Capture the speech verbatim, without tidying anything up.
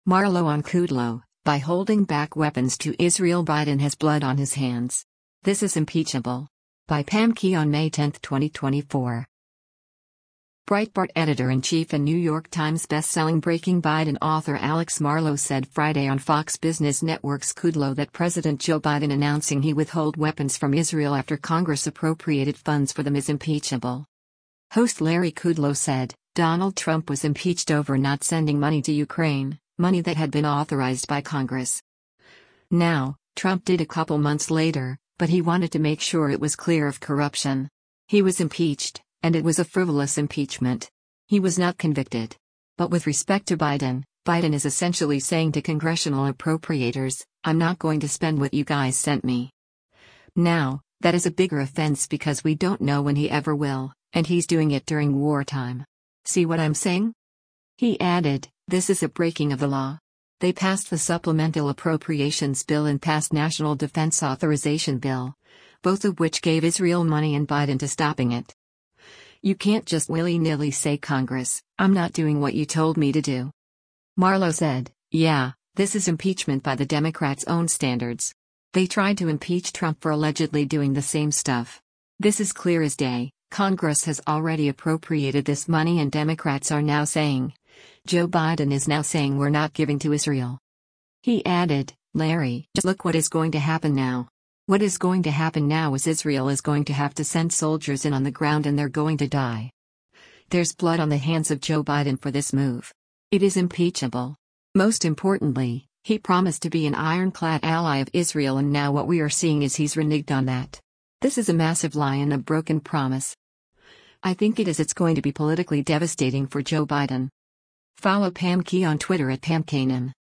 Marlo on Kudlow, by holding back weapons to Israel, Biden has blood on his hands. This is impeachable. By Pam Key on May tenth, twenty twenty-four. Breitbart editor-in-chief and New York Times best-selling Breaking Biden author Alex Marlow said Friday on Fox Business Network's Kudlow that President Joe Biden announcing he withhold weapons from Israel after Congress appropriated funds for them is impeachable. Host Larry Kudlow said, Donald Trump was impeached over not sending money to Ukraine, money that had been authorized by Congress. Now, Trump did a couple months later, but he wanted to make sure it was clear of corruption. He was impeached, and it was a frivolous impeachment. He was not convicted. But with respect to Biden, Biden is essentially saying to congressional appropriators, I'm not going to spend what you guys sent me. Now, that is a bigger offense because we don't know when he ever will, and he's doing it during wartime. See what I'm saying? He added, this is a breaking of the law. They passed the Supplemental Appropriations Bill and passed National Defense Authorization Bill, both of which gave Israel money and Biden to stopping it. You can't just willy-nilly say Congress, I'm not doing what you told me to do. Marlow said, yeah, this is impeachment by the Democrats' own standards. They tried to impeach Trump for allegedly doing the same stuff. This is clear as day. Congress has already appropriated this money and Democrats are now saying, Joe Biden is now saying we're not giving to Israel. He added, Larry, just look what is going to happen now. What is going to happen now is Israel is going to have to send soldiers in on the ground and they're going to die. There's blood on the hands of Joe Biden for this move. It is impeachable. Most importantly, he promised to be an ironclad ally of Israel and now what we are seeing is he's reneged on that. This is a massive lie and a broken promise. I think it is it's going to be politically devastating for Joe Biden. Follow Pam Key on Twitter at Pam Kanan.